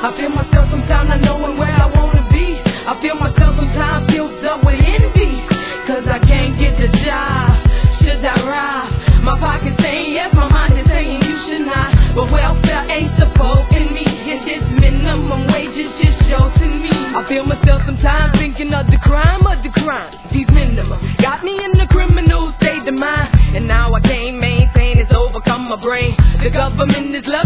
I feel myself sometimes not knowing where I wanna be. I feel myself sometimes filled up with envy, cause I can't get the job. Should I rob? My pocket's saying yes, my mind is saying you should not. But welfare ain't supporting me, and this minimum wage is just shorting me. I feel myself sometimes thinking of the crime. These minimum got me in the criminal state of mind, and now I can't maintain. It's overcome my brain. The government is loving